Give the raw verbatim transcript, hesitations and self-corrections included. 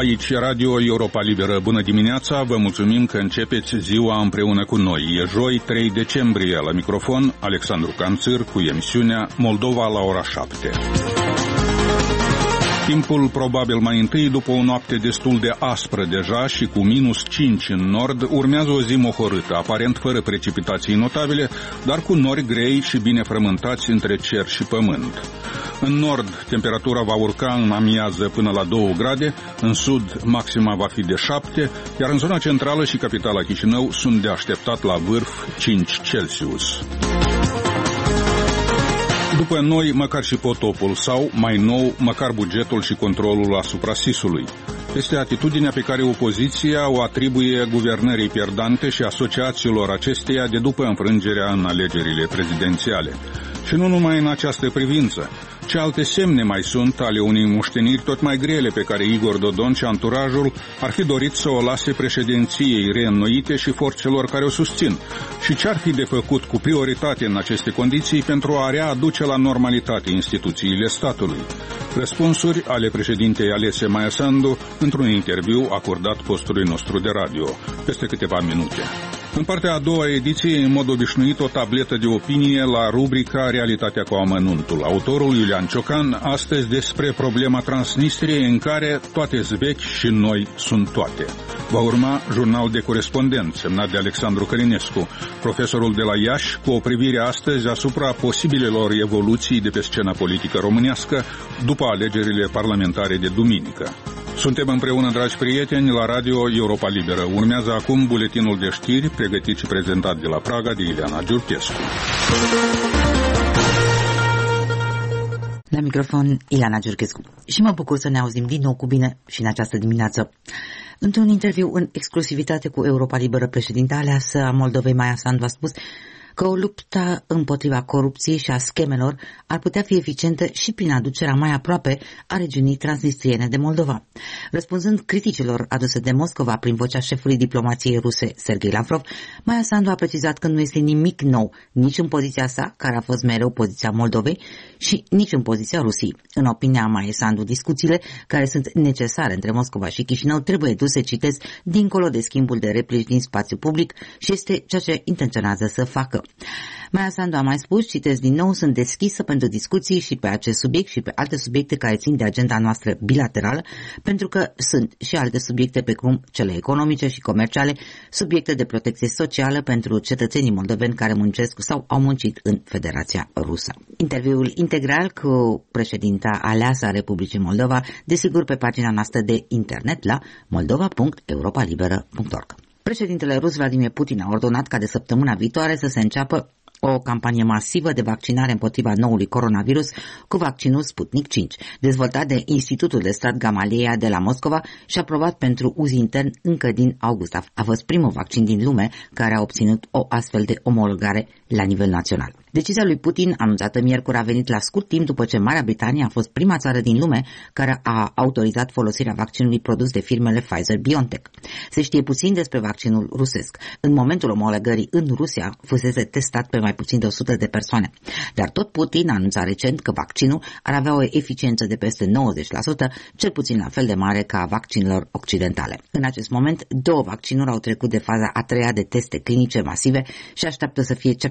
Aici Radio Europa Liberă. Bună dimineața, vă mulțumim că începeți ziua împreună cu noi. E joi, trei decembrie, la microfon Alexandru Canțir cu emisiunea Moldova la ora șapte. Timpul probabil mai întâi, după o noapte destul de aspră deja și cu minus cinci în nord, urmează o zi mohorâtă, aparent fără precipitații notabile, dar cu nori grei și bine frământați între cer și pământ. În nord, temperatura va urca în amiază până la două grade, în sud maxima va fi de șapte, iar în zona centrală și capitala Chișinău sunt de așteptat la vârf cinci Celsius. După noi, măcar și potopul sau, mai nou, măcar bugetul și controlul asupra S I S-ului. Este atitudinea pe care opoziția o atribuie guvernării pierdante și asociațiilor acesteia de după înfrângerea în alegerile prezidențiale. Și nu numai în această privință. Ce alte semne mai sunt ale unei moșteniri tot mai grele pe care Igor Dodon și anturajul ar fi dorit să o lase președinției reînnoite și forțelor care o susțin? Și ce ar fi de făcut cu prioritate în aceste condiții pentru a readuce la normalitate instituțiile statului? Răspunsuri ale președintei alese Maia Sandu într-un interviu acordat postului nostru de radio, peste câteva minute. În partea a doua ediție, în mod obișnuit, o tabletă de opinie la rubrica Realitatea cu amănuntul. Autorul Iulian Ciocan, astăzi despre problema Transnistriei, în care toate zvechi și noi sunt toate. Va urma jurnal de corespondent, semnat de Alexandru Călinescu, profesorul de la Iași, cu o privire astăzi asupra posibilelor evoluții de pe scena politică românească după alegerile parlamentare de duminică. Suntem împreună, dragi prieteni, la Radio Europa Liberă. Urmează acum buletinul de știri, pregătit și prezentat de la Praga de Ileana Giurchescu. La microfon, Ileana Giurchescu. Și mă bucur să ne auzim din nou cu bine și în această dimineață. Într-un interviu în exclusivitate cu Europa Liberă, președinta aleasă a Moldovei, Maia Sandu, a spus că o luptă împotriva corupției și a schemelor ar putea fi eficientă și prin aducerea mai aproape a regiunii transnistriene de Moldova. Răspunzând criticilor aduse de Moscova prin vocea șefului diplomației ruse, Sergei Lavrov, Maia Sandu a precizat că nu este nimic nou nici în poziția sa, care a fost mereu poziția Moldovei, și nici în poziția Rusiei. În opinia Maia Sandu, discuțiile care sunt necesare între Moscova și Chișinău trebuie duse, citez, dincolo de schimbul de replici din spațiu public și este ceea ce intenționează să facă. Maia Sandu a mai spus, citez din nou, sunt deschisă pentru discuții și pe acest subiect și pe alte subiecte care țin de agenda noastră bilaterală, pentru că sunt și alte subiecte precum cele economice și comerciale, subiecte de protecție socială pentru cetățenii moldoveni care muncesc sau au muncit în Federația Rusă. Interviul integral cu președinta aleasă a Republicii Moldova, desigur pe pagina noastră de internet la moldova punct europa liberă punct org. Președintele rus Vladimir Putin a ordonat ca de săptămâna viitoare să se înceapă o campanie masivă de vaccinare împotriva noului coronavirus cu vaccinul Sputnik cinci, dezvoltat de Institutul de Stat Gamaleya de la Moscova și aprobat pentru uz intern încă din august. A fost primul vaccin din lume care a obținut o astfel de omologare la nivel național. Decizia lui Putin, anunțată miercuri, a venit la scurt timp după ce Marea Britanie a fost prima țară din lume care a autorizat folosirea vaccinului produs de firmele Pfizer-BioNTech. Se știe puțin despre vaccinul rusesc. În momentul omologării în Rusia fusese testat pe mai puțin de o sută de persoane. Dar tot Putin a anunțat recent că vaccinul ar avea o eficiență de peste nouăzeci la sută, cel puțin la fel de mare ca vaccinurilor occidentale. În acest moment, două vaccinuri au trecut de faza a treia de teste clinice masive și așteaptă să fie